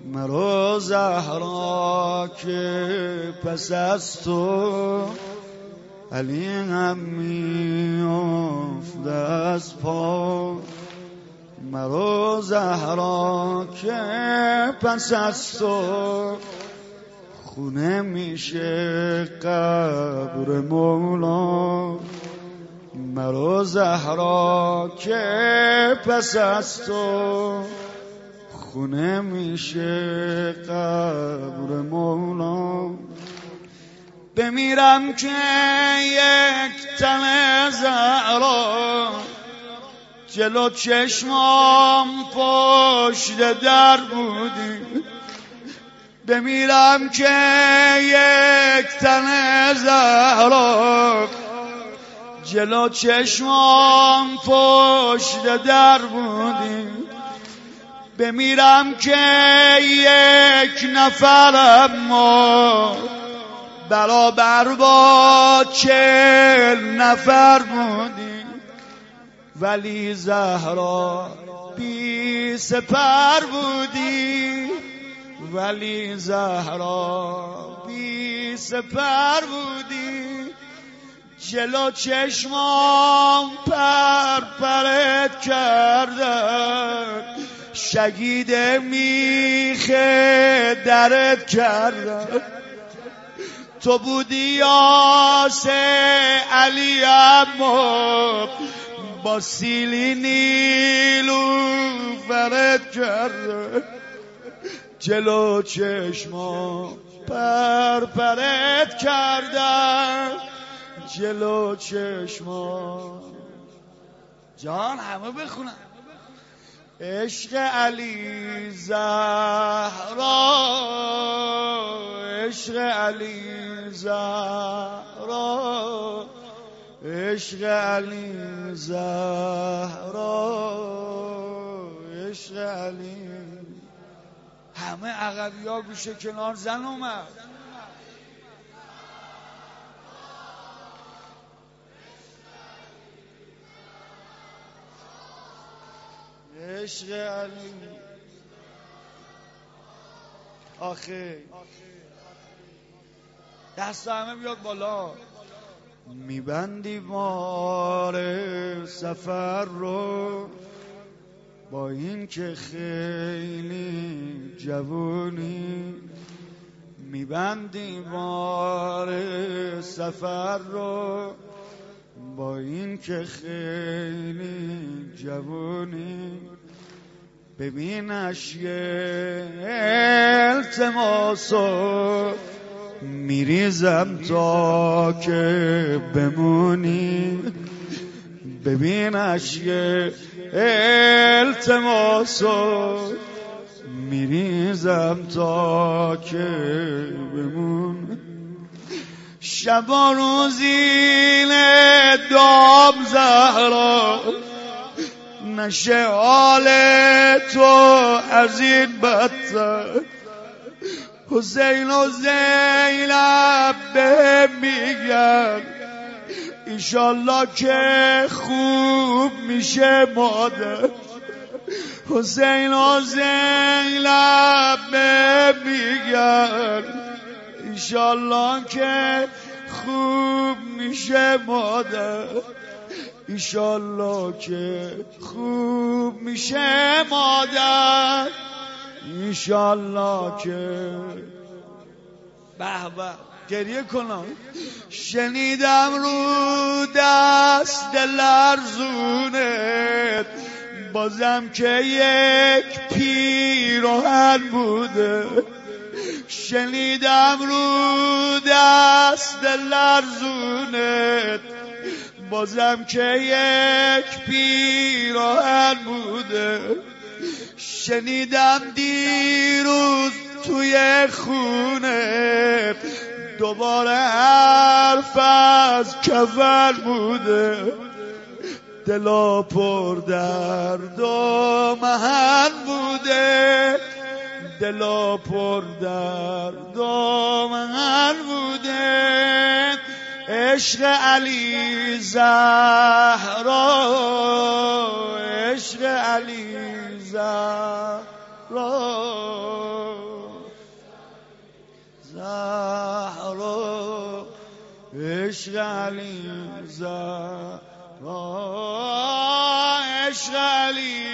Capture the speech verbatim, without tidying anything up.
مرا زهرا که پس از تو علی هم میافته از پا. مرا زهرا که پس از تو خونه میشه قبر مولا. مرا زهرا که پس از تو خونه میشه قبر مولا. بمیرم که یک تن زهرا جلو چشمام پشت در بودی. بمیرم که یک تن زهرا جلو چشمام پشت در بودی. بمیرم که یک نفر اما برابر با چهل نفر بودی. ولی زهرا بی سپر بودی. ولی زهرا بی سپر بودی. جلو چشمام پر پرت کردن شهید میخ درت کردن. تو بودی یاس علی اما با سیلی نیلو فرد کرده. جلو چشما پر پرت کردن. جلو چشما جان همه بخونن. عشق علی زهرا، عشق علی زهرا، عشق علی زهرا، عشق علی. همه عقبی ها گوشه کنار زن اومد. عشق علی آخه دست همه بیاد بالا. میبندی مار سفر رو با این که خیلی جوونی. میبندی مار سفر رو با این که خیلی جوونی. ببینش یه التماسو میریزم تا که بمونی. ببینش یه التماسو میریزم تا که بمونی. شب و روزین دام زهرا نشه حال تو از این بدتر. حسین و زینب به میگن ایشالله که خوب میشه مادر. حسین و زینب به میگن ایشالله که خوب میشه مادر. ایشالله که خوب میشه مادر. ایشالله که به به گریه کنم. شنیدم رو دست لرزونت بازم که یک پیراهن بوده. شنیدم رو دست لرزونت بازم که یک پیراهن بوده. شنیدم دیروز توی خونه دوباره حرف از کفن بوده. دلا پر درد و محن بوده. دلا پر درد و محن بوده. عشق علی زهرا، عشق علی زهرا. عشق علی زهرا عشق علی